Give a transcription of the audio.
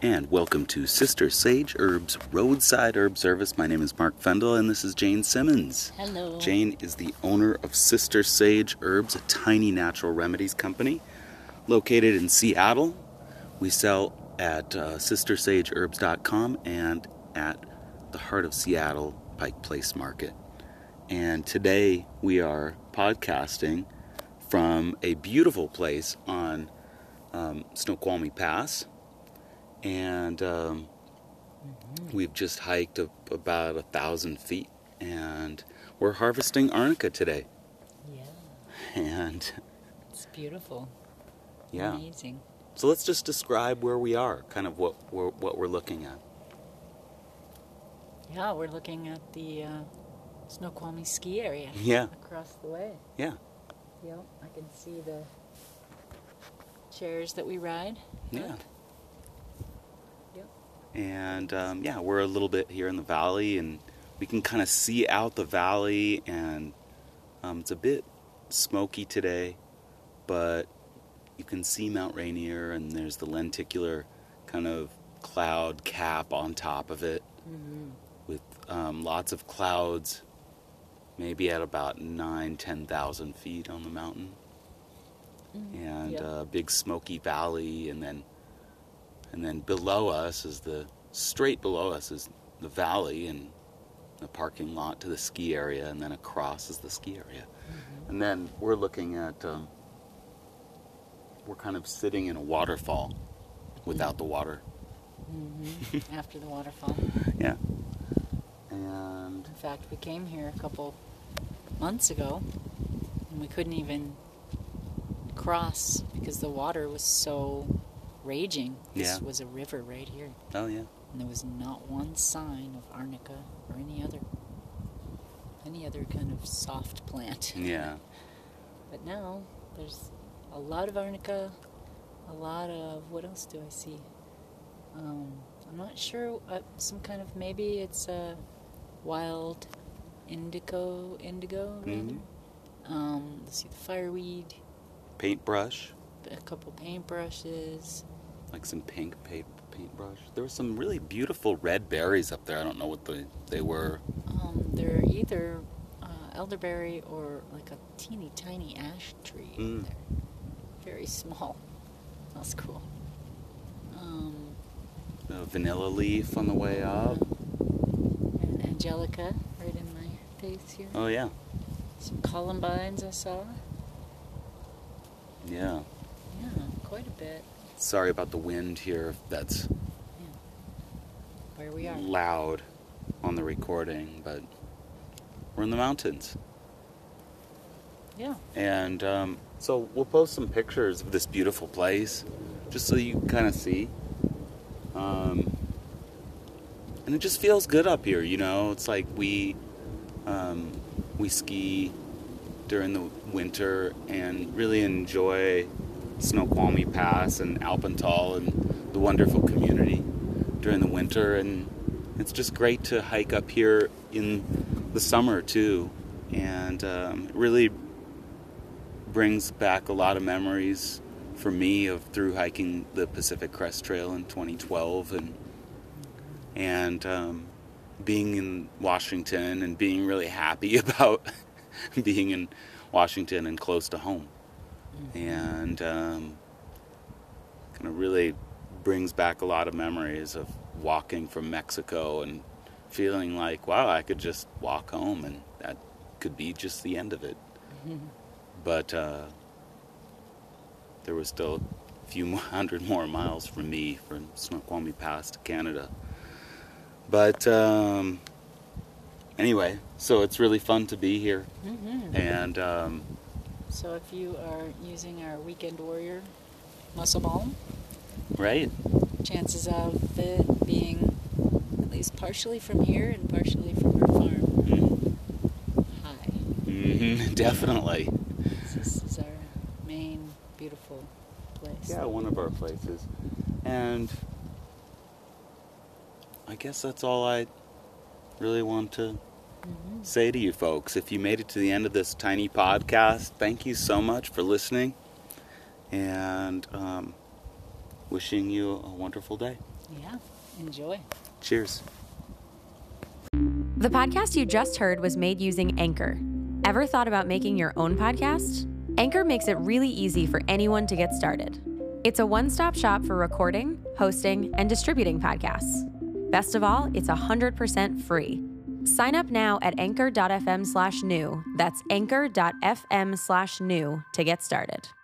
And welcome to Sister Sage Herbs Roadside Herb Service. My name is Mark Fendel and this is Jane Simmons. Hello. Jane is the owner of Sister Sage Herbs, a tiny natural remedies company located in Seattle. We sell at sistersageherbs.com and at the heart of Seattle, Pike Place Market. And today we are podcasting from a beautifil place on Snoqualmie Pass. And we've just hiked up about 1,000 feet, and we're harvesting arnica today. Yeah. And it's beautiful. Yeah. Amazing. So let's just describe where we are, kind of what we're looking at. Yeah, we're looking at the Snoqualmie ski area. Yeah. Across the way. Yeah. Yep, I can see the chairs that we ride. Yeah. Yep. And we're a little bit here in the valley, and we can kind of see out the valley, and it's a bit smoky today, but you can see Mount Rainier, and there's the lenticular kind of cloud cap on top of it, with lots of clouds, maybe at about 10,000 feet on the mountain, and a big smoky valley, and then below us is straight below us is the valley and the parking lot to the ski area, and then across is the ski area. And then we're looking at, we're kind of sitting in a waterfall without the water. After the waterfall. Yeah. And In fact, we came here a couple months ago, and we couldn't even cross because the water was so raging. This was a river right here. Oh, yeah. And there was not one sign of arnica or any other kind of soft plant. Yeah. But now there's a lot of arnica, a lot of, what else do I see? I'm not sure, some kind of, maybe it's a wild indigo rather. Let's see, the fireweed. Paintbrush. A couple paintbrushes. Like some pink paintbrush. There were some really beautiful red berries up there. I don't know what they were. They're either elderberry or like a teeny tiny ash tree. They're very small. That's cool. The vanilla leaf on the way up. And angelica right in my face here. Oh, yeah. Some columbines I saw. Yeah. Yeah, quite a bit. Sorry about the wind here. That's Where we are. loud on the recording, but we're in the mountains. Yeah. And so we'll post some pictures of this beautiful place, just so you can kind of see. And it just feels good up here, you know. It's like we ski during the winter and really enjoy Snoqualmie Pass and Alpental and the wonderful community during the winter, and it's just great to hike up here in the summer too, and it really brings back a lot of memories for me of through hiking the Pacific Crest Trail in 2012 and being in Washington and being really happy about being in Washington and close to home. And kind of really brings back a lot of memories of walking from Mexico and feeling like, wow, I could just walk home and that could be just the end of it. But there was still a few hundred more miles from me from Snoqualmie Pass to Canada. But anyway, so it's really fun to be here. And So if you are using our Weekend Warrior muscle balm, right, chances of it being at least partially from here and partially from our farm. High. Definitely. This is our main beautiful place. Yeah, one of our places. And I guess that's all I really want to say to you folks. If you made it to the end of this tiny podcast, thank you so much for listening, and wishing you a wonderful day. Yeah, enjoy. Cheers. The podcast you just heard was made using Anchor. Ever thought about making your own podcast? Anchor makes it really easy for anyone to get started. It's a one-stop shop for recording, hosting, and distributing podcasts. Best of all, it's 100% free. Sign up now at anchor.fm/new. That's anchor.fm/new to get started.